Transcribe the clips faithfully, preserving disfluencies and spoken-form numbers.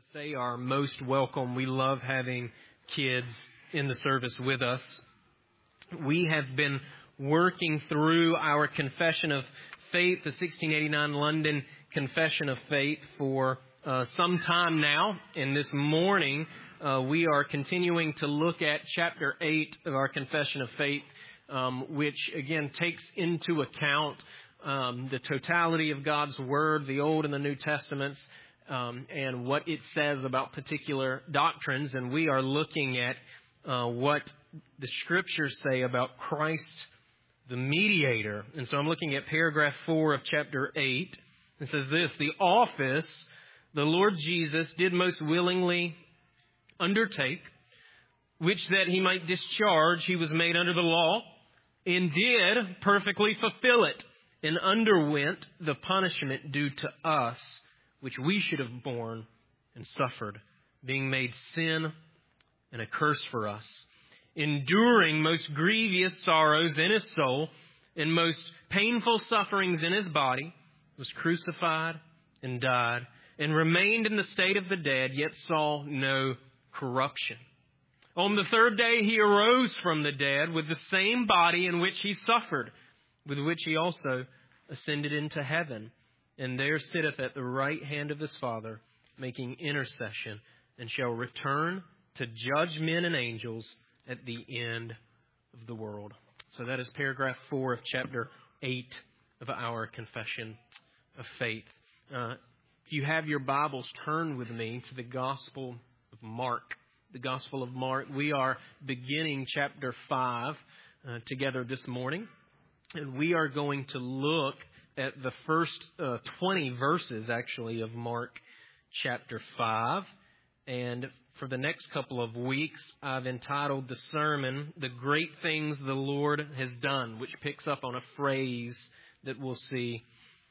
They are most welcome. We love having kids in the service with us. We have been working through our Confession of Faith, the sixteen eighty-nine London Confession of Faith, for uh, some time now. And this morning, uh, we are continuing to look at chapter eight of our Confession of Faith, um, which, again, takes into account um, the totality of God's Word, the Old and the New Testaments, Um, and what it says about particular doctrines. And we are looking at uh, what the Scriptures say about Christ, the mediator. And so I'm looking at paragraph four of chapter eight. It says this: the office the Lord Jesus did most willingly undertake, which that he might discharge, he was made under the law, and did perfectly fulfill it, and underwent the punishment due to us, which we should have borne and suffered, being made sin and a curse for us, enduring most grievous sorrows in his soul and most painful sufferings in his body, was crucified and died, and remained in the state of the dead, yet saw no corruption. On the third day he arose from the dead with the same body in which he suffered, with which he also ascended into heaven, and there sitteth at the right hand of his Father, making intercession, and shall return to judge men and angels at the end of the world. So that is paragraph four of chapter eight of our Confession of Faith. Uh, if you have your Bibles, turn with me to the Gospel of Mark. The Gospel of Mark. We are beginning chapter five uh, together this morning, and we are going to look at the first uh, twenty verses, actually, of Mark chapter five. And for the next couple of weeks, I've entitled the sermon, "The Great Things the Lord Has Done," which picks up on a phrase that we'll see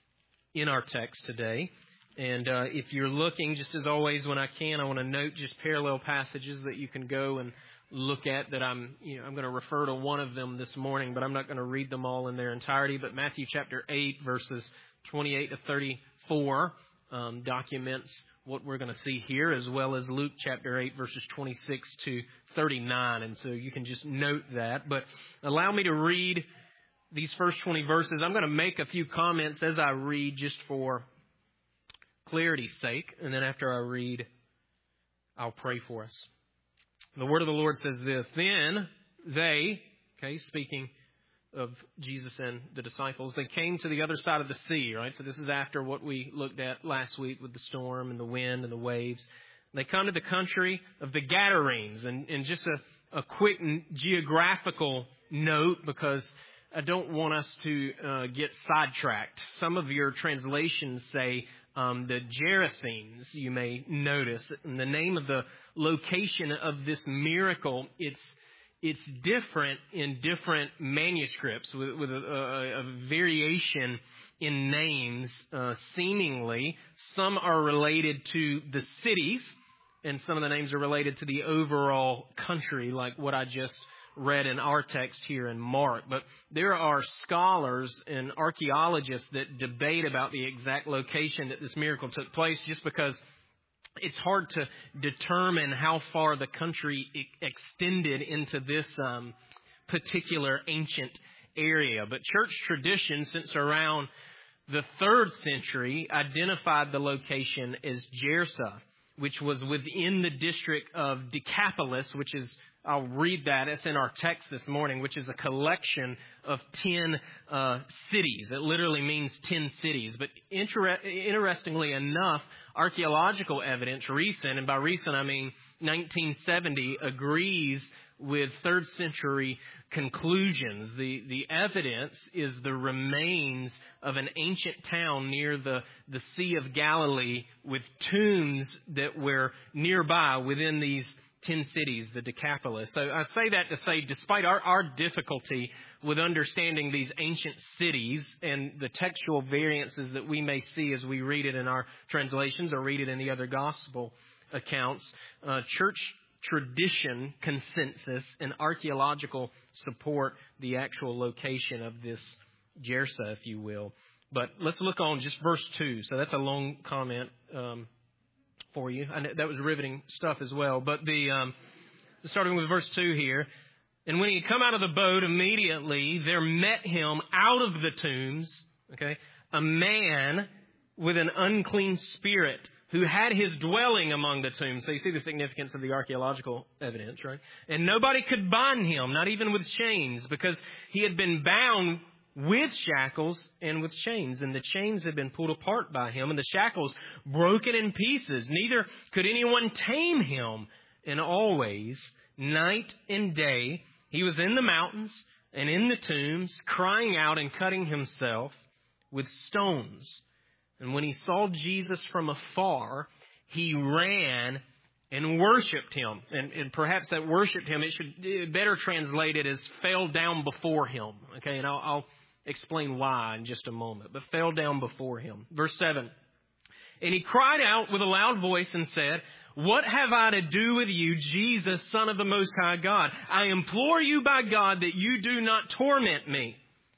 in our text today. And uh, if you're looking, just as always, when I can, I want to note just parallel passages that you can go and look at. That I'm, you know, I'm going to refer to one of them this morning, but I'm not going to read them all in their entirety. But Matthew chapter eight, verses twenty-eight to thirty-four, um, documents what we're going to see here, as well as Luke chapter eight, verses twenty-six to thirty-nine. And so you can just note that. But allow me to read these first twenty verses. I'm going to make a few comments as I read, just for clarity's sake. And then after I read, I'll pray for us. The word of the Lord says this: Then they, okay, speaking of Jesus and the disciples, they came to the other side of the sea, right? So this is after what we looked at last week with the storm and the wind and the waves. They come to the country of the Gadarenes. And, and just a, a quick geographical note, because I don't want us to uh, get sidetracked. Some of your translations say Um, the Gerasenes, you may notice. And the name of the location of this miracle, it's it's different in different manuscripts, with, with a, a, a variation in names, uh, seemingly. Some are related to the cities, and some of the names are related to the overall country, like what I just read in our text here in Mark. But there are scholars and archaeologists that debate about the exact location that this miracle took place, just because it's hard to determine how far the country extended into this um, particular ancient area. But church tradition, since around the third century, identified the location as Gersa, which was within the district of Decapolis, which is, I'll read that. It's in our text this morning, which is a collection of ten uh, cities. It literally means ten cities. But inter- interestingly enough, archaeological evidence, recent, and by recent I mean nineteen seventy, agrees with third century conclusions. The the evidence is the remains of an ancient town near the, the Sea of Galilee, with tombs that were nearby within these ten cities, the Decapolis. So I say that to say, despite our, our difficulty with understanding these ancient cities and the textual variances that we may see as we read it in our translations or read it in the other gospel accounts, uh, church tradition, consensus, and archaeological support the actual location of this Gersa, if you will. But let's look on just verse two. So that's a long comment. Um, for you. I know that was riveting stuff as well. But the um, starting with verse two here. And when he had come out of the boat, immediately there met him out of the tombs, okay, a man with an unclean spirit who had his dwelling among the tombs. So you see the significance of the archaeological evidence, right? And nobody could bind him, not even with chains, because he had been bound with shackles and with chains. And the chains had been pulled apart by him, and the shackles broken in pieces. Neither could anyone tame him. And always, night and day, he was in the mountains and in the tombs, crying out and cutting himself with stones. And when he saw Jesus from afar, he ran and worshipped him. And, and perhaps that worshipped him, it should better translate it as fell down before him. Okay, and I'll, I'll explain why in just a moment. But fell down before him. Verse seven. And he cried out with a loud voice and said, "What have I to do with you, Jesus, Son of the Most High God? I implore you by God that you do not torment me."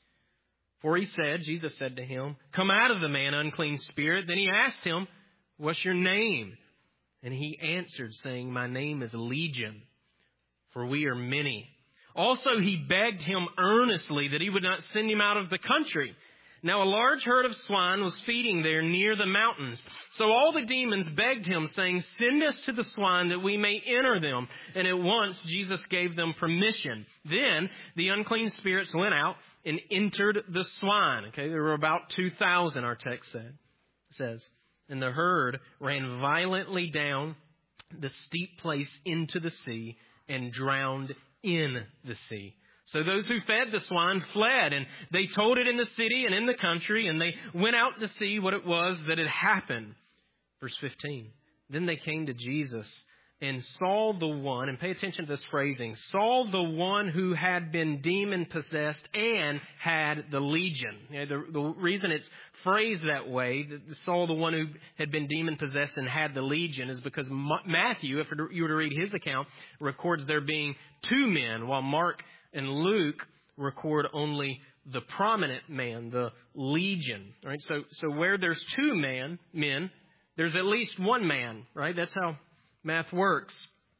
For he said, Jesus said to him, "Come out of the man, unclean spirit." Then he asked him, "What's your name?" And he answered, saying, "My name is Legion, for we are many." Also he begged him earnestly that he would not send him out of the country. Now a large herd of swine was feeding there near the mountains. So all the demons begged him, saying, "Send us to the swine that we may enter them." And at once Jesus gave them permission. Then the unclean spirits went out and entered the swine. Okay, there were about two thousand, our text said, says. And the herd ran violently down the steep place into the sea and drowned in the sea. So those who fed the swine fled, and they told it in the city and in the country, and they went out to see what it was that had happened. Verse fifteen. Then they came to Jesus and saw the one, and pay attention to this phrasing, saw the one who had been demon-possessed and had the legion. You know, the, the reason it's phrased that way, saw the one who had been demon-possessed and had the legion, is because Matthew, if you were to read his account, records there being two men, while Mark and Luke record only the prominent man, the legion. Right? So, so where there's two man, men, there's at least one man. Right? That's how math works.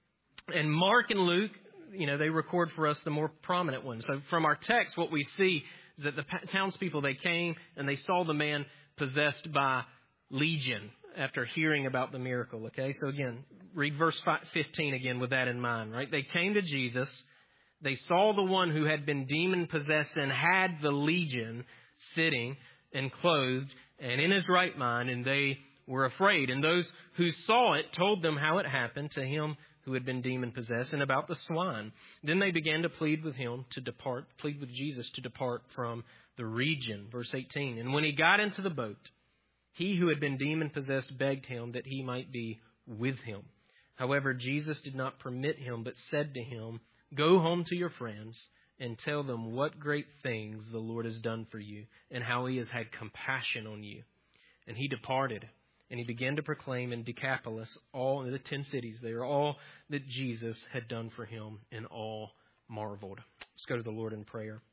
And Mark and Luke, you know, they record for us the more prominent ones. So from our text, what we see is that the townspeople, they came and they saw the man possessed by legion after hearing about the miracle. Okay, so again, read verse fifteen again with that in mind. Right? They came to Jesus. They saw the one who had been demon-possessed and had the legion sitting and clothed and in his right mind, and they were afraid. And those who saw it told them how it happened to him who had been demon-possessed and about the swine. Then they began to plead with him to depart, plead with Jesus to depart from the region. Verse eighteen. And when he got into the boat, he who had been demon-possessed begged him that he might be with him. However, Jesus did not permit him, but said to him, "Go home to your friends and tell them what great things the Lord has done for you and how he has had compassion on you." And he departed, and he began to proclaim in Decapolis, all in the ten cities there, all that Jesus had done for him, and all marveled. Let's go to the Lord in prayer.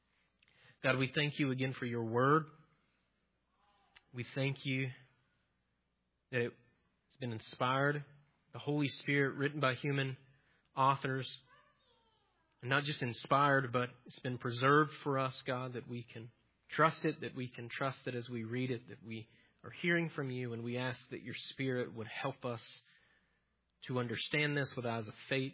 God, we thank you again for your word. We thank you that it's been inspired, the Holy Spirit, written by human authors. And not just inspired, but it's been preserved for us, God, that we can trust it, that we can trust it as we read it, that we are hearing from you, and we ask that your Spirit would help us to understand this with eyes of faith.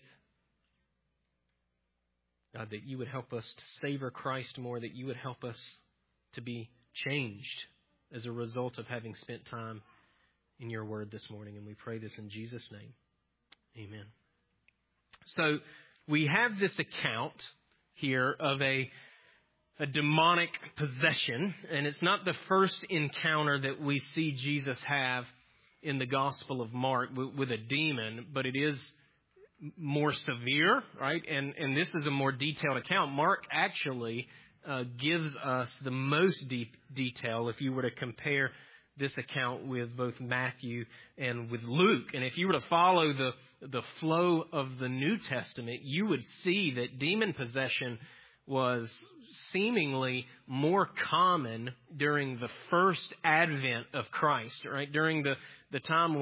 God, that you would help us to savor Christ more, that you would help us to be changed as a result of having spent time in your word this morning. And we pray this in Jesus' name. Amen. So we have this account here of a, a demonic possession, and it's not the first encounter that we see Jesus have in the Gospel of Mark with, with a demon, but it is more severe, right? And, and this is a more detailed account. Mark actually uh, gives us the most deep detail if you were to compare this account with both Matthew and with Luke. And if you were to follow the the flow of the New Testament, you would see that demon possession was seemingly more common during the first advent of Christ, right? During the, the time when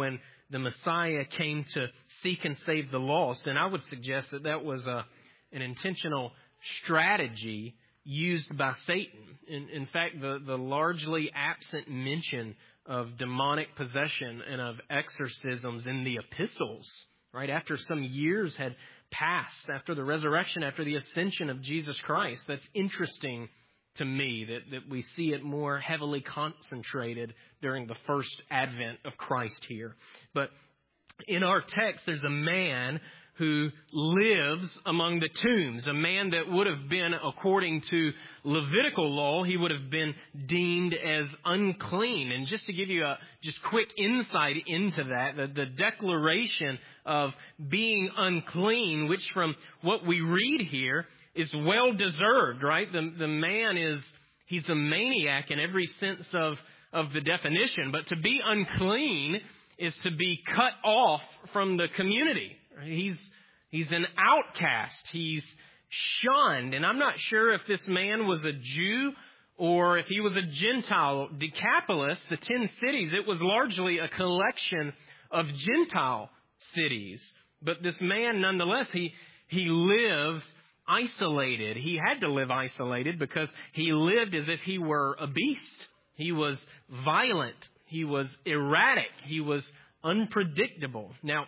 the Messiah came to seek and save the lost. And I would suggest that that was a, an intentional strategy used by Satan. In, in fact, the, the largely absent mention of demonic possession and of exorcisms in the epistles, right, after some years had passed, after the resurrection, after the ascension of Jesus Christ. That's interesting to me that, that we see it more heavily concentrated during the first advent of Christ here. But in our text, there's a man who lives among the tombs, a man that would have been, according to Levitical law, he would have been deemed as unclean. And just to give you a just quick insight into that, the, the declaration of being unclean, which from what we read here is well deserved, right? The, the man is, he's a maniac in every sense of, of the definition. But to be unclean is to be cut off from the community. He's he's an outcast. He's shunned. And I'm not sure if this man was a Jew or if he was a Gentile. Decapolis, the ten cities, it was largely a collection of Gentile cities. But this man, nonetheless, he he lived isolated. He had to live isolated because he lived as if he were a beast. He was violent. He was erratic. He was unpredictable. Now,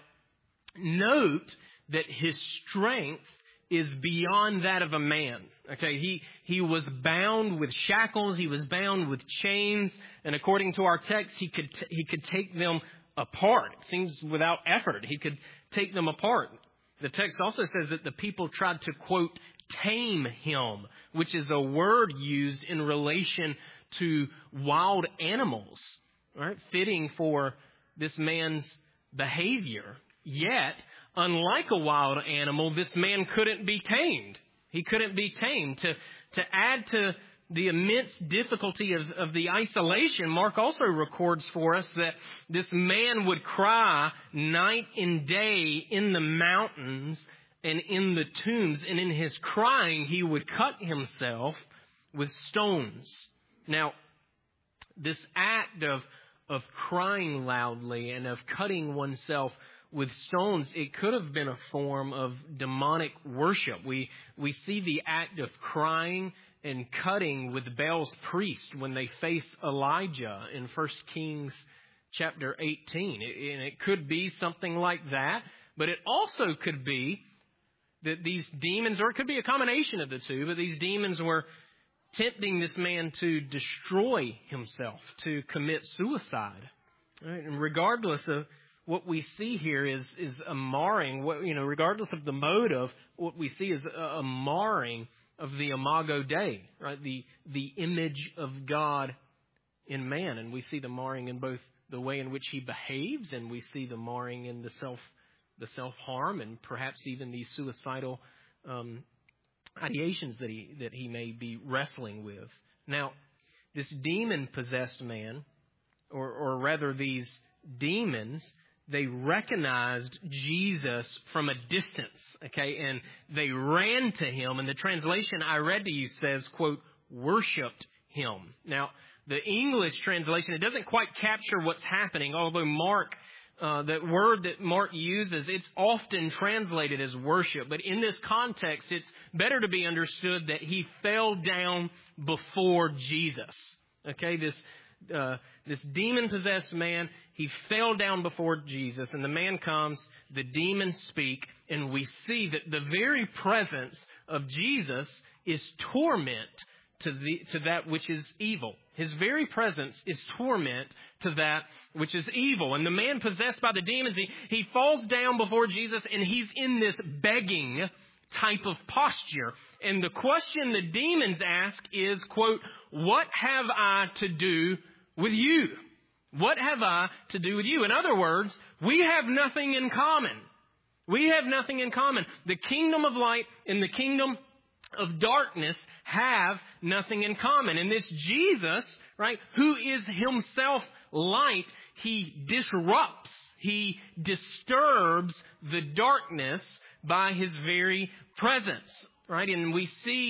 note that his strength is beyond that of a man. Okay, he he was bound with shackles. He was bound with chains, and according to our text, he could t- he could take them apart. It seems without effort, he could take them apart. The text also says that the people tried to, quote, tame him, which is a word used in relation to wild animals, right? Fitting for this man's behavior. Yet, unlike a wild animal, this man couldn't be tamed. He couldn't be tamed. To, to add to the immense difficulty of, of the isolation, Mark also records for us that this man would cry night and day in the mountains and in the tombs. And in his crying, he would cut himself with stones. Now, this act of, of crying loudly and of cutting oneself with stones, it could have been a form of demonic worship. We we see the act of crying and cutting with Baal's priest when they face Elijah in First Kings chapter eighteen. And it could be something like that, but it also could be that these demons, or it could be a combination of the two, but these demons were tempting this man to destroy himself, to commit suicide. Right? And regardless of what we see here is is a marring, what, you know, regardless of the motive, what we see is a, a marring of the Imago Dei, right? The the image of God in man. And we see the marring in both the way in which he behaves, and we see the marring in the self the self-harm and perhaps even the suicidal um, ideations that he that he may be wrestling with. Now, this demon-possessed man, or or rather these demons, they recognized Jesus from a distance, okay, and they ran to him. And the translation I read to you says, quote, worshipped him. Now, the English translation, it doesn't quite capture what's happening, although Mark, uh, that word that Mark uses, it's often translated as worship. But in this context, it's better to be understood that he fell down before Jesus, okay, this Uh, this demon-possessed man, he fell down before Jesus, and the man comes, the demons speak, and we see that the very presence of Jesus is torment to the to that which is evil. His very presence is torment to that which is evil. And the man possessed by the demons, he, he falls down before Jesus, and he's in this begging type of posture. And the question the demons ask is, quote, what have I to do with you? What have I to do with you? In other words, we have nothing in common. We have nothing in common. The kingdom of light and the kingdom of darkness have nothing in common. And this Jesus, right, who is himself light, he disrupts, he disturbs the darkness by his very presence, right? And we see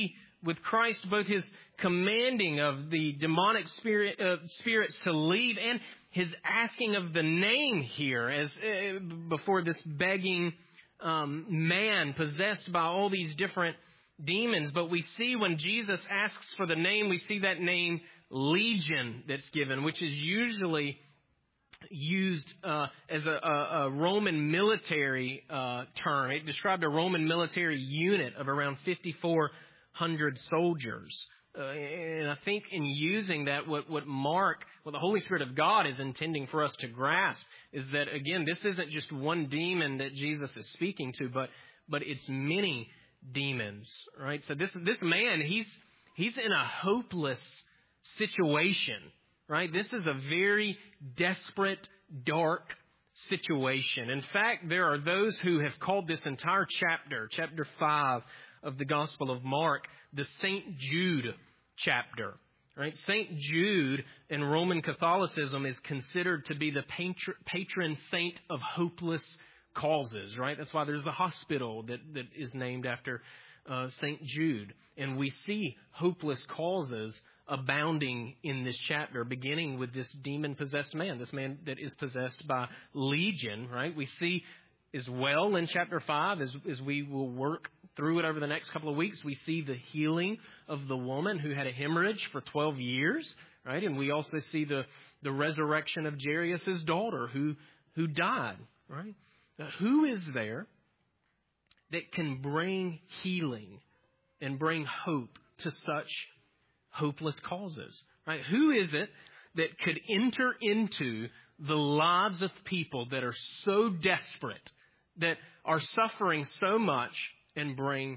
with Christ, both his commanding of the demonic spirit, uh, spirits to leave and his asking of the name here as uh, before this begging um, man possessed by all these different demons. But we see when Jesus asks for the name, we see that name Legion that's given, which is usually used uh, as a, a, a Roman military uh, term. It described a Roman military unit of around fifty-four hundred soldiers. Uh, and I think in using that, what, what Mark, what the Holy Spirit of God is intending for us to grasp is that, again, this isn't just one demon that Jesus is speaking to, but but it's many demons, right? So this this man, he's he's in a hopeless situation, right? This is a very desperate, dark situation. In fact, there are those who have called this entire chapter, chapter five of the Gospel of Mark, the Saint Jude chapter, right? Saint Jude in Roman Catholicism is considered to be the patron saint of hopeless causes, right? That's why there's the hospital that, that is named after uh, Saint Jude. And we see hopeless causes abounding in this chapter, beginning with this demon-possessed man, this man that is possessed by Legion, right? We see as well in chapter five, as, as we will work through it over the next couple of weeks, we see the healing of the woman who had a hemorrhage for twelve years, right? And we also see the, the resurrection of Jairus' daughter who, who died, right? Now, who is there that can bring healing and bring hope to such hopeless causes, right? Who is it that could enter into the lives of people that are so desperate, that are suffering so much, and bring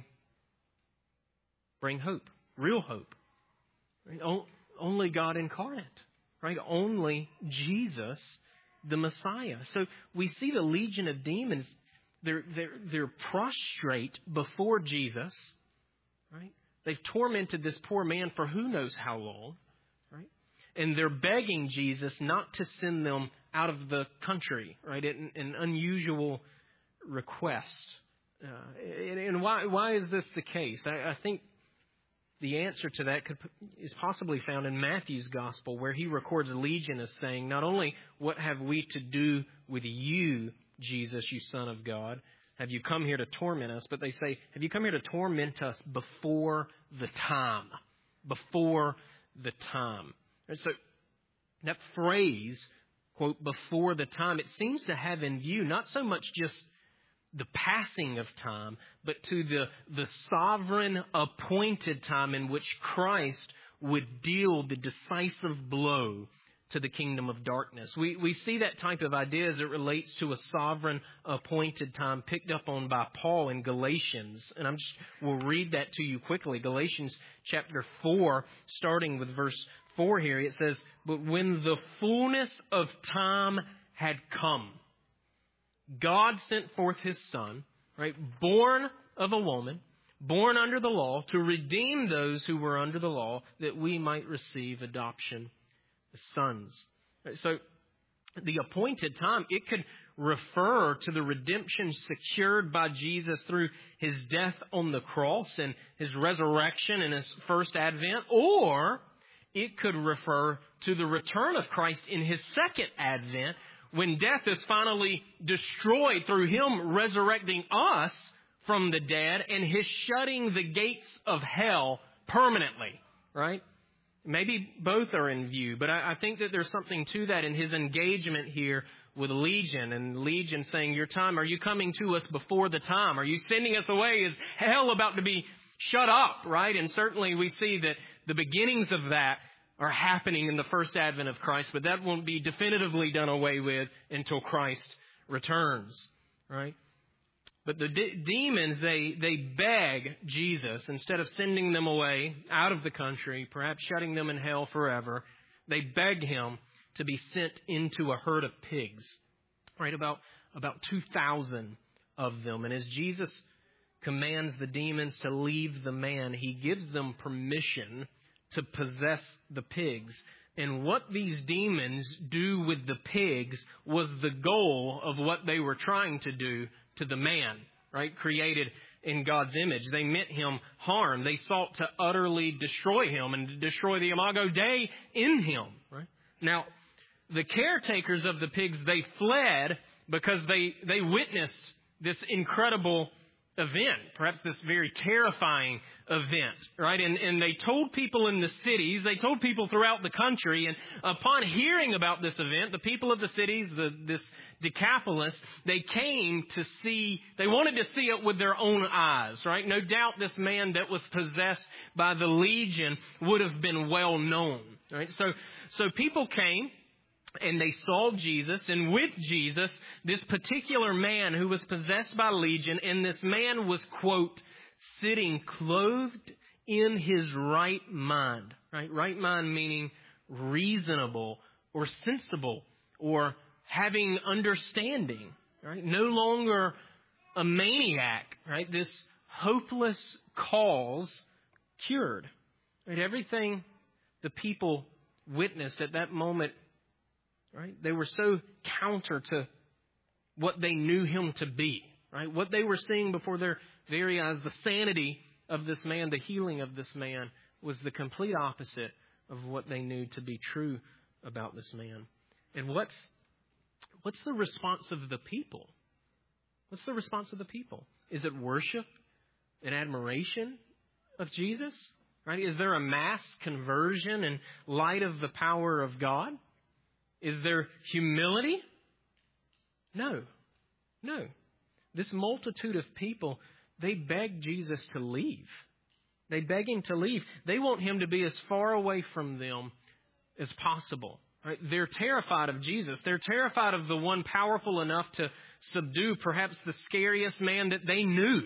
bring hope, real hope? Right? O- only God incarnate, right? Only Jesus, the Messiah. So we see the legion of demons. They're they're they're prostrate before Jesus, right? They've tormented this poor man for who knows how long, right? And they're begging Jesus not to send them out of the country, right? An, an unusual request. Uh, and, and why why is this the case? I, I think the answer to that could, is possibly found in Matthew's gospel, where he records Legion as saying, not only what have we to do with you, Jesus, you Son of God, have you come here to torment us? But they say, have you come here to torment us before the time? Before the time. And so that phrase, quote, before the time, it seems to have in view not so much just the passing of time, but to the, the sovereign appointed time in which Christ would deal the decisive blow to the kingdom of darkness. We we see that type of idea as it relates to a sovereign appointed time picked up on by Paul in Galatians. And I'm just, we'll read that to you quickly. Galatians chapter four, starting with verse four here, it says, "But when the fullness of time had come, God sent forth his Son, right, born of a woman, born under the law, to redeem those who were under the law, that we might receive adoption as sons." So the appointed time, it could refer to the redemption secured by Jesus through his death on the cross and his resurrection and his first advent, or it could refer to the return of Christ in his second advent, when death is finally destroyed through him resurrecting us from the dead and his shutting the gates of hell permanently, right? Maybe both are in view, but I, I think that there's something to that in his engagement here with Legion, and Legion saying, your time, are you coming to us before the time? Are you sending us away? Is hell about to be shut up, right? And certainly we see that the beginnings of that are happening in the first advent of Christ, but that won't be definitively done away with until Christ returns, right? But the de- demons, they, they beg Jesus, instead of sending them away out of the country, perhaps shutting them in hell forever, they beg him to be sent into a herd of pigs, right? About, about two thousand of them. And as Jesus commands the demons to leave the man, he gives them permission to possess the pigs. And what these demons do with the pigs was the goal of what they were trying to do to the man, right? Created in God's image. They meant him harm. They sought to utterly destroy him and to destroy the Imago Dei in him, right? Now, the caretakers of the pigs, they fled because they, they witnessed this incredible event, perhaps this very terrifying event, right? And, and they told people in the cities, they told people throughout the country, and upon hearing about this event, the people of the cities, the, this Decapolis, they came to see, they wanted to see it with their own eyes, right? No doubt this man that was possessed by the legion would have been well known, right? So, so people came, and they saw Jesus, and with Jesus, this particular man who was possessed by legion, and this man was, quote, sitting clothed in his right mind, right? Right mind meaning reasonable or sensible or having understanding, right? No longer a maniac, right? This hopeless cause cured, right? Everything the people witnessed at that moment, right? They were so counter to what they knew him to be, right? What they were seeing before their very eyes, the sanity of this man, the healing of this man, was the complete opposite of what they knew to be true about this man. And what's what's the response of the people? What's the response of the people? Is it worship and admiration of Jesus? Right? Is there a mass conversion in light of the power of God? Is there humility? No. No. This multitude of people, they beg Jesus to leave. They beg him to leave. They want him to be as far away from them as possible. Right? They're terrified of Jesus. They're terrified of the one powerful enough to subdue perhaps the scariest man that they knew.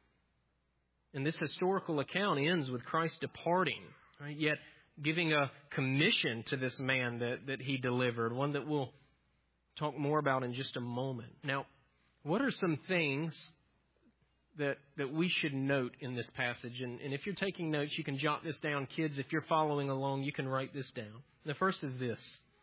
And this historical account ends with Christ departing, right? Yet giving a commission to this man that, that he delivered, one that we'll talk more about in just a moment. Now, what are some things that that we should note in this passage? And, and if you're taking notes, you can jot this down. Kids, if you're following along, you can write this down. The first is this.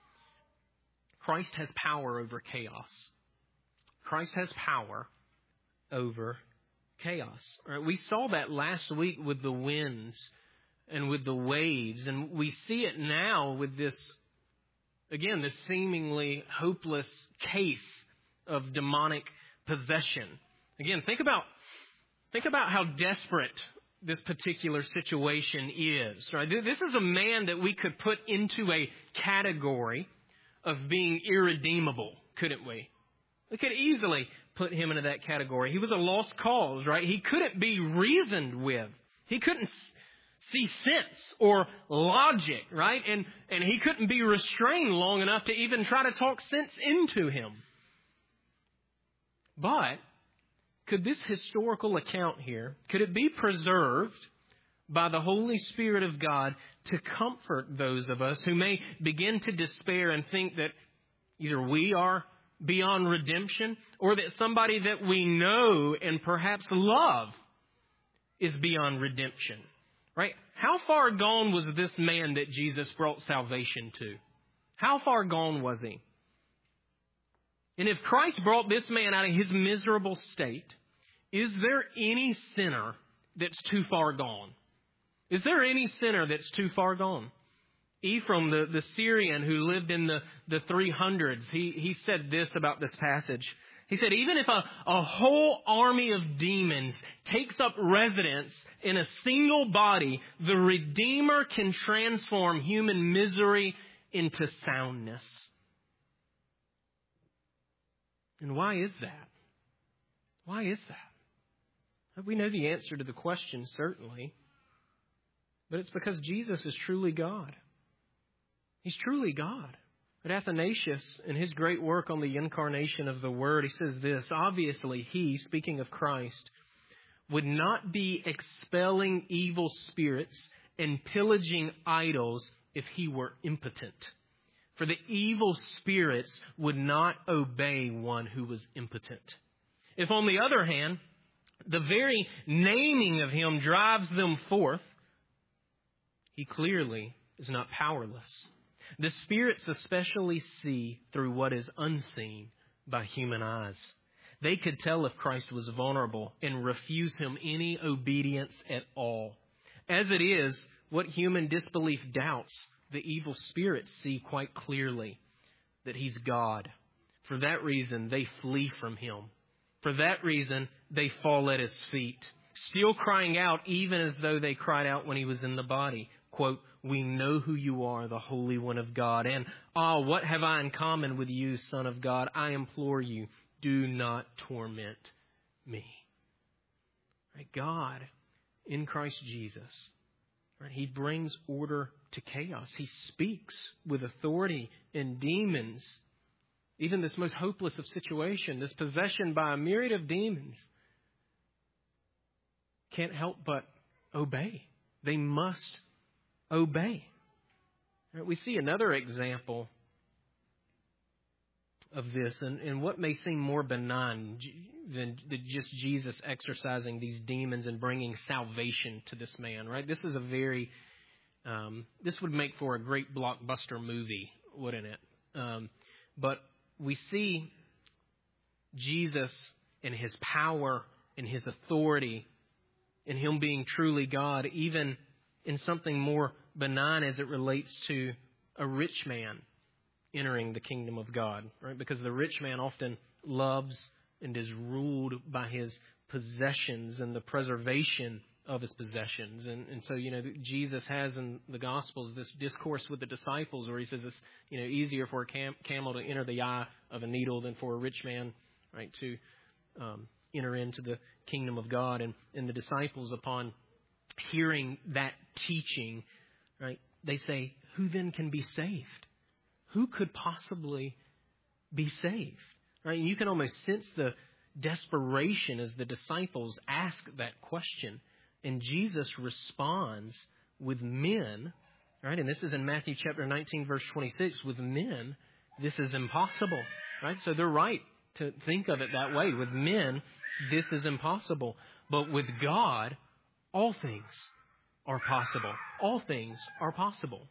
Christ has power over chaos. Christ has power over chaos. All right, we saw that last week with the winds and with the waves, and we see it now with this, again, this seemingly hopeless case of demonic possession. Again, think about think about how desperate this particular situation is. Right? This is a man that we could put into a category of being irredeemable, couldn't we? We could easily put him into that category. He was a lost cause, right? He couldn't be reasoned with. He couldn't see sense or logic, right? And and he couldn't be restrained long enough to even try to talk sense into him. But could this historical account here, could it be preserved by the Holy Spirit of God to comfort those of us who may begin to despair and think that either we are beyond redemption or that somebody that we know and perhaps love is beyond redemption? Right? How far gone was this man that Jesus brought salvation to? How far gone was he? And if Christ brought this man out of his miserable state, is there any sinner that's too far gone? Is there any sinner that's too far gone? Ephraim, the, the Syrian who lived in the, the three hundreds, he, he said this about this passage. He said, even if a, a whole army of demons takes up residence in a single body, the Redeemer can transform human misery into soundness. And why is that? Why is that? We know the answer to the question, certainly. But it's because Jesus is truly God. He's truly God. But Athanasius, in his great work on the incarnation of the Word, he says this: obviously, he, speaking of Christ, would not be expelling evil spirits and pillaging idols if he were impotent. For the evil spirits would not obey one who was impotent. If, on the other hand, the very naming of him drives them forth, he clearly is not powerless. The spirits especially see through what is unseen by human eyes. They could tell if Christ was vulnerable and refuse him any obedience at all. As it is, what human disbelief doubts, the evil spirits see quite clearly that he's God. For that reason, they flee from him. For that reason, they fall at his feet, still crying out even as though they cried out when he was in the body. Quote, "We know who you are, the Holy One of God. And, ah, what have I in common with you, Son of God? I implore you, do not torment me." Right? God, in Christ Jesus, right, he brings order to chaos. He speaks with authority, and demons, even this most hopeless of situation, this possession by a myriad of demons, can't help but obey. They must obey. Right? We see another example of this, and, and what may seem more benign than just Jesus exorcising these demons and bringing salvation to this man, right? This is a very, um, this would make for a great blockbuster movie, wouldn't it? Um, but we see Jesus and his power and his authority and him being truly God, even in something more benign as it relates to a rich man entering the kingdom of God, right? Because the rich man often loves and is ruled by his possessions and the preservation of his possessions. And, and so, you know, Jesus has in the Gospels this discourse with the disciples where he says it's, you know, easier for a cam- camel to enter the eye of a needle than for a rich man, right, to um, enter into the kingdom of God. And, and the disciples, upon hearing that teaching, right, they say, who then can be saved? Who could possibly be saved? Right? And you can almost sense the desperation as the disciples ask that question. And Jesus responds with men, right? And this is in Matthew chapter nineteen, verse twenty-six. With men, this is impossible, right? So they're right to think of it that way. With men, this is impossible. But with God, all things are possible. All things are possible.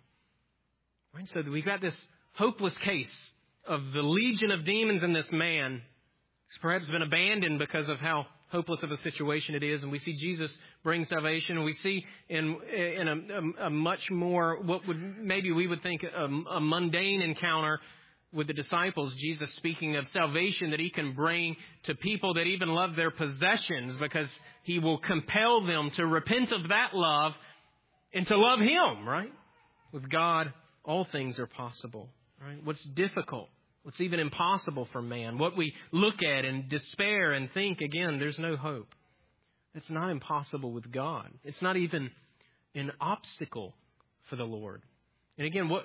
Right? So we've got this hopeless case of the legion of demons in this man. It's perhaps been abandoned because of how hopeless of a situation it is. And we see Jesus bring salvation. We see in in a, a, a much more, what would maybe we would think a, a mundane encounter with the disciples, Jesus speaking of salvation that he can bring to people that even love their possessions, because he will compel them to repent of that love and to love him, right? With God, all things are possible, right? What's difficult, what's even impossible for man, what we look at and despair and think, again, there's no hope. It's not impossible with God. It's not even an obstacle for the Lord. And again, what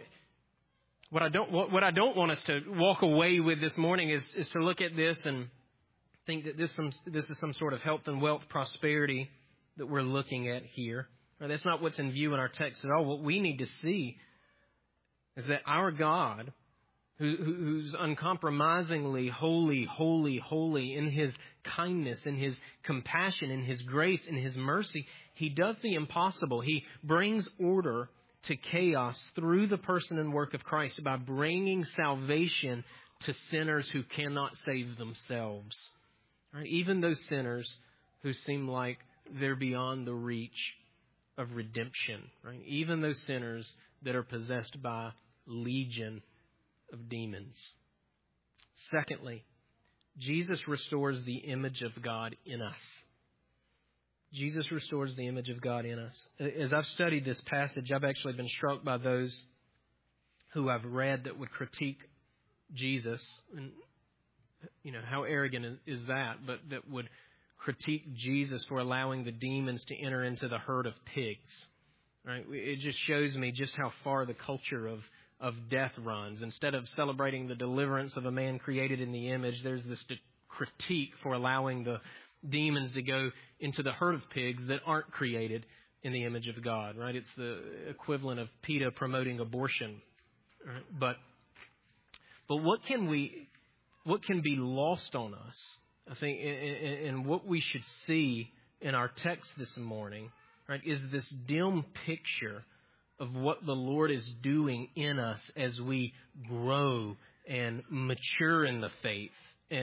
what I don't what, what I don't want us to walk away with this morning is is to look at this and think that this some this is some sort of health and wealth prosperity that we're looking at here. Right? That's not what's in view in our text at all. What we need to see is that our God, who, who's uncompromisingly holy, holy, holy in his kindness, in his compassion, in his grace, in his mercy, he does the impossible. He brings order to chaos through the person and work of Christ by bringing salvation to sinners who cannot save themselves. Right? Even those sinners who seem like they're beyond the reach of redemption. Right? Even those sinners that are possessed by legion of demons. Secondly, Jesus restores the image of God in us. Jesus restores the image of God in us. As I've studied this passage, I've actually been struck by those who I've read that would critique Jesus. And, you know, how arrogant is that? But that would critique Jesus for allowing the demons to enter into the herd of pigs. Right? It just shows me just how far the culture of of death runs. Instead of celebrating the deliverance of a man created in the image, there's this critique for allowing the demons to go into the herd of pigs that aren't created in the image of God, right? It's the equivalent of PETA promoting abortion. Right? But but what can we what can be lost on us, I think, and what we should see in our text this morning, right, is this dim picture of what the Lord is doing in us as we grow and mature in the faith and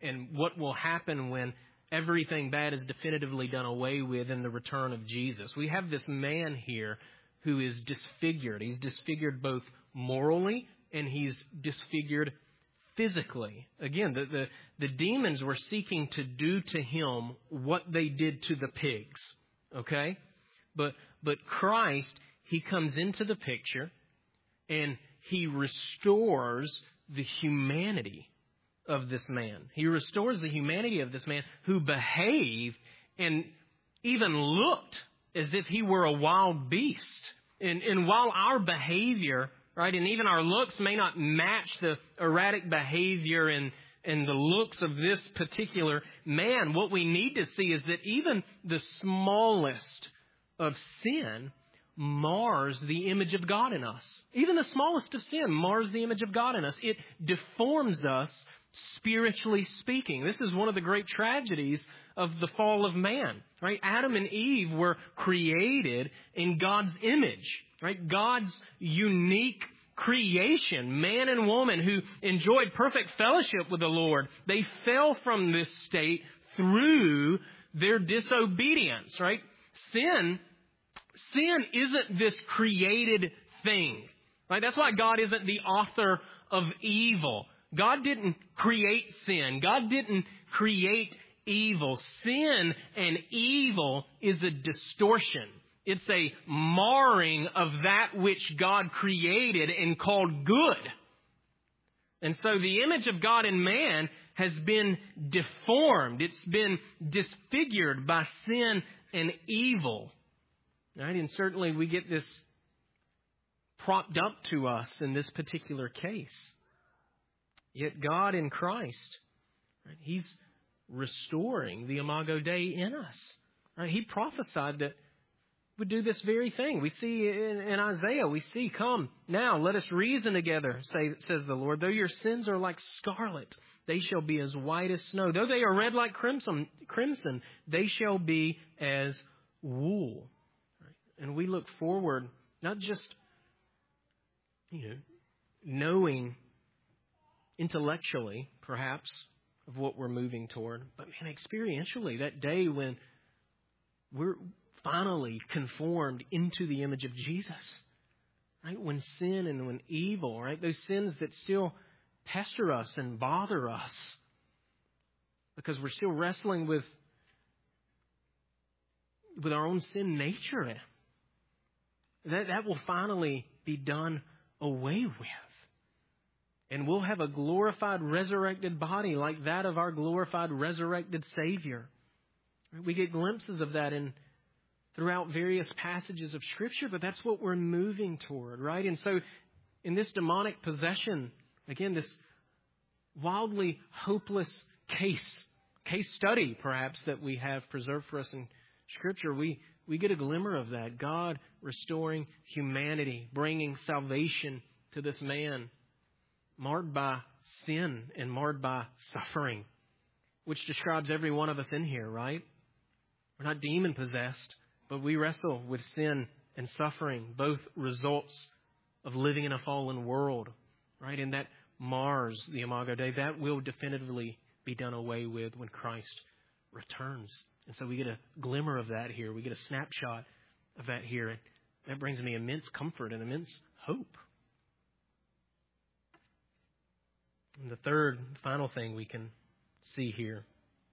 and what will happen when everything bad is definitively done away with in the return of Jesus. We have this man here who is disfigured. He's disfigured both morally and he's disfigured physically. Again, the, the, the demons were seeking to do to him what they did to the pigs. Okay? But, but Christ, he comes into the picture and he restores the humanity of this man. He restores the humanity of this man who behaved and even looked as if he were a wild beast. And, and while our behavior, right, and even our looks may not match the erratic behavior and, and the looks of this particular man, what we need to see is that even the smallest of sin mars the image of God in us. Even the smallest of sin mars the image of God in us. It deforms us spiritually speaking. This is one of the great tragedies of the fall of man, right? Adam and Eve were created in God's image, right? God's unique creation, man and woman who enjoyed perfect fellowship with the Lord. They fell from this state through their disobedience, right? Sin, sin isn't this created thing, right? That's why God isn't the author of evil. God didn't create sin. God didn't create evil. Sin and evil is a distortion. It's a marring of that which God created and called good. And so the image of God in man has been deformed. It's been disfigured by sin and evil. Right? And certainly we get this propped up to us in this particular case. Yet God in Christ, right, He's restoring the Imago Dei in us. Right? He prophesied that would do this very thing. We see in, in Isaiah, we see, come now, let us reason together, say, says the Lord. Though your sins are like scarlet, they shall be as white as snow. Though they are red like crimson, crimson, they shall be as wool. Right? And we look forward, not just, you know, knowing intellectually, perhaps, of what we're moving toward, but man, experientially, that day when we're finally conformed into the image of Jesus, right? When sin and when evil, right? Those sins that still pester us and bother us because we're still wrestling with, with our own sin nature. That, that will finally be done away with. And we'll have a glorified, resurrected body like that of our glorified, resurrected Savior. We get glimpses of that in throughout various passages of Scripture, but that's what we're moving toward, right? And so in this demonic possession, again, this wildly hopeless case, case study perhaps that we have preserved for us in Scripture, we, we get a glimmer of that. God restoring humanity, bringing salvation to this man, marred by sin and marred by suffering, which describes every one of us in here, right? We're not demon-possessed, but we wrestle with sin and suffering, both results of living in a fallen world, right? And that mars the Imago Dei. That will definitively be done away with when Christ returns. And so we get a glimmer of that here. We get a snapshot of that here. And that brings me immense comfort and immense hope. And the third, final thing we can see here.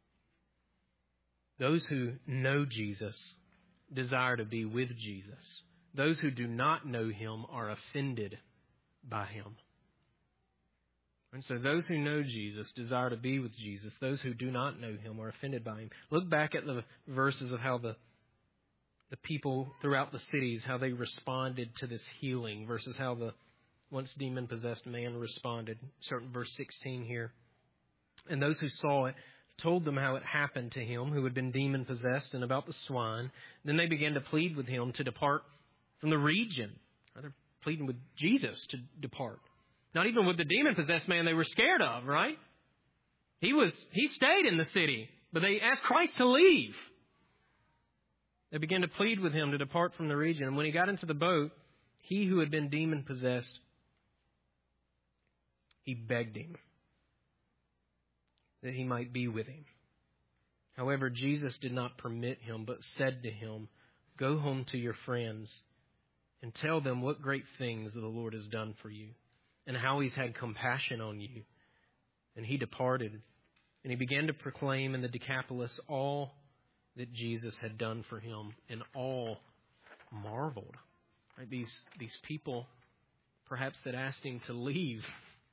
Those who know Jesus desire to be with Jesus. Those who do not know Him are offended by Him. And so those who know Jesus desire to be with Jesus. Those who do not know Him are offended by Him. Look back at the verses of how the, the people throughout the cities, how they responded to this healing versus how the once demon-possessed man responded. Start in verse sixteen here. And those who saw it told them how it happened to him who had been demon-possessed and about the swine. Then they began to plead with him to depart from the region. They're pleading with Jesus to depart. Not even with the demon-possessed man they were scared of, right? He was he stayed in the city, but they asked Christ to leave. They began to plead with him to depart from the region. And when he got into the boat, he who had been demon-possessed, he begged him. that he might be with him. However, Jesus did not permit him, but said to him, "Go home to your friends and tell them what great things the Lord has done for you and how he's had compassion on you." And he departed, and he began to proclaim in the Decapolis all that Jesus had done for him, and all marveled. Right? These, these people, perhaps that asked him to leave,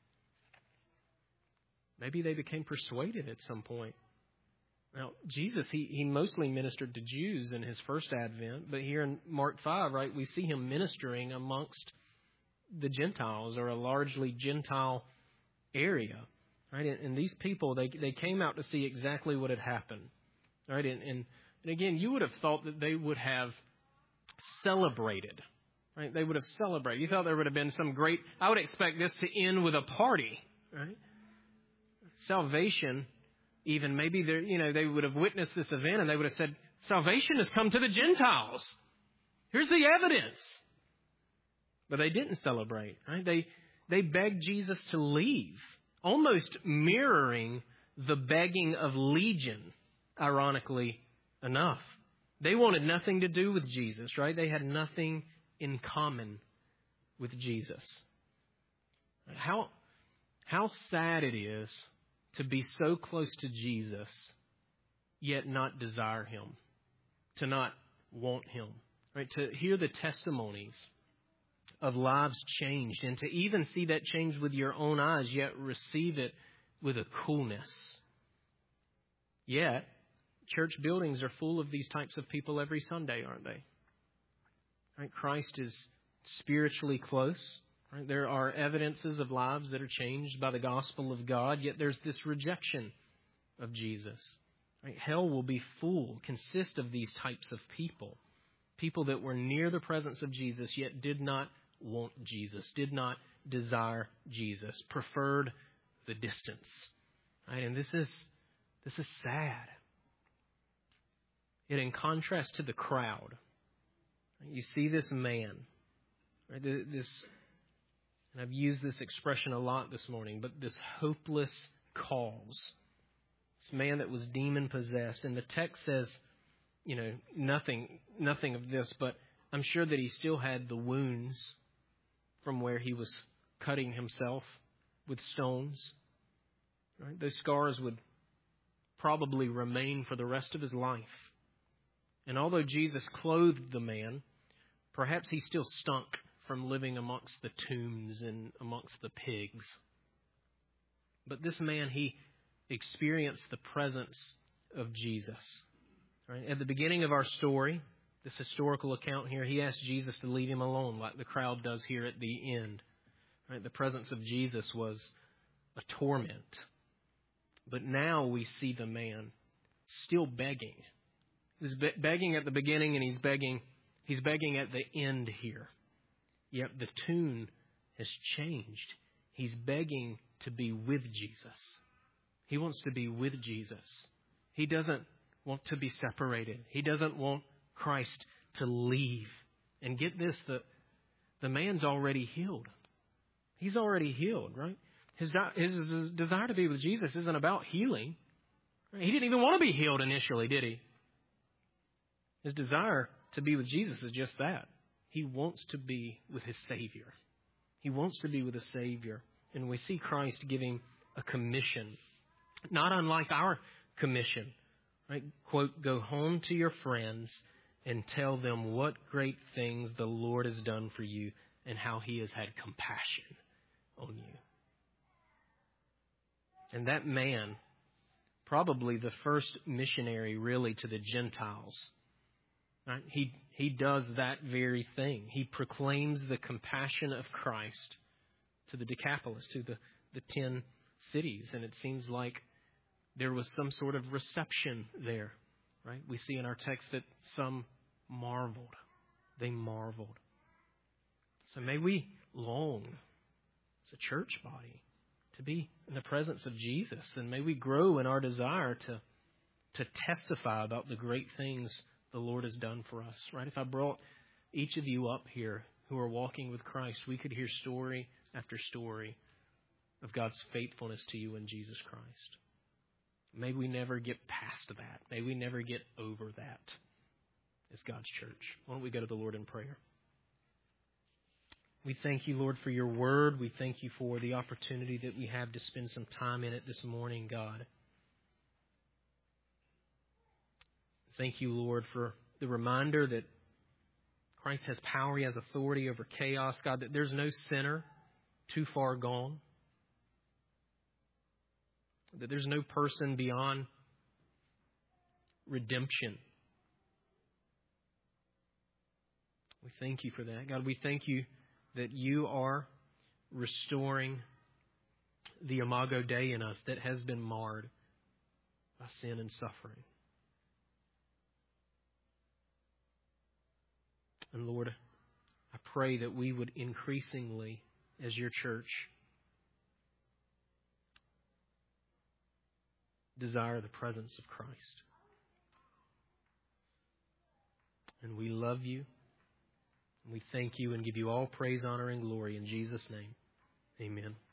maybe they became persuaded at some point. Now, Jesus, he, he mostly ministered to Jews in his first advent, but here in Mark five, right, we see him ministering amongst the Gentiles, or a largely Gentile area, right? And, and these people, they they came out to see exactly what had happened, right? And, and, and again, you would have thought that they would have celebrated, right? They would have celebrated. You thought there would have been some great, I would expect this to end with a party, right? Salvation. Even maybe they, you know, they would have witnessed this event and they would have said, "Salvation has come to the Gentiles. Here's the evidence." But they didn't celebrate, right? They they begged Jesus to leave, almost mirroring the begging of Legion, ironically enough. They wanted nothing to do with Jesus, right? They had nothing in common with Jesus. How how sad it is to be so close to Jesus, yet not desire him, to not want him, right? To hear the testimonies of lives changed, and to even see that change with your own eyes, yet receive it with a coolness. Yet, church buildings are full of these types of people every Sunday, aren't they? Right? Christ is spiritually close. Right? There are evidences of lives that are changed by the gospel of God, yet there's this rejection of Jesus. Right? Hell will be full, consist of these types of people. People that were near the presence of Jesus, yet did not want Jesus, did not desire Jesus, preferred the distance. Right? And this is this is sad. Yet in contrast to the crowd, you see this man, right? This. And I've used this expression a lot this morning, but this hopeless cause. This man that was demon-possessed. And the text says, you know, nothing, nothing of this, but I'm sure that he still had the wounds from where he was cutting himself with stones. Right? Those scars would probably remain for the rest of his life. And although Jesus clothed the man, perhaps he still stunk from living amongst the tombs and amongst the pigs. But this man, he experienced the presence of Jesus. Right? At the beginning of our story, this historical account here, he asked Jesus to leave him alone, like the crowd does here at the end. Right? The presence of Jesus was a torment. But now we see the man still begging. He's be- begging at the beginning, and he's begging, he's begging at the end here. Yet the tune has changed. He's begging to be with Jesus. He wants to be with Jesus. He doesn't want to be separated. He doesn't want Christ to leave. And get this, the, the man's already healed. He's already healed, right? His, his, his desire to be with Jesus isn't about healing. He didn't even want to be healed initially, did he? His desire to be with Jesus is just that. He wants to be with his Savior. He wants to be with a Savior. And we see Christ giving a commission, not unlike our commission. Right? Quote, "Go home to your friends and tell them what great things the Lord has done for you and how he has had compassion on you." And that man, probably the first missionary really to the Gentiles, right? He he does that very thing. He proclaims the compassion of Christ to the Decapolis, to the, the ten cities. And it seems like there was some sort of reception there, right? We see in our text that some marveled. They marveled. So may we long as a church body to be in the presence of Jesus, and may we grow in our desire to to testify about the great things the Lord has done for us, right? If I brought each of you up here who are walking with Christ, we could hear story after story of God's faithfulness to you in Jesus Christ. May we never get past that. May we never get over that as God's church. Why don't we go to the Lord in prayer? We thank you, Lord, for your word. We thank you for the opportunity that we have to spend some time in it this morning, God. Thank you, Lord, for the reminder that Christ has power. He has authority over chaos. God, that there's no sinner too far gone. That there's no person beyond redemption. We thank you for that. God, we thank you that you are restoring the Imago Dei in us that has been marred by sin and suffering. And Lord, I pray that we would increasingly, as your church, desire the presence of Christ. And we love you. And we thank you and give you all praise, honor, and glory in Jesus' name. Amen.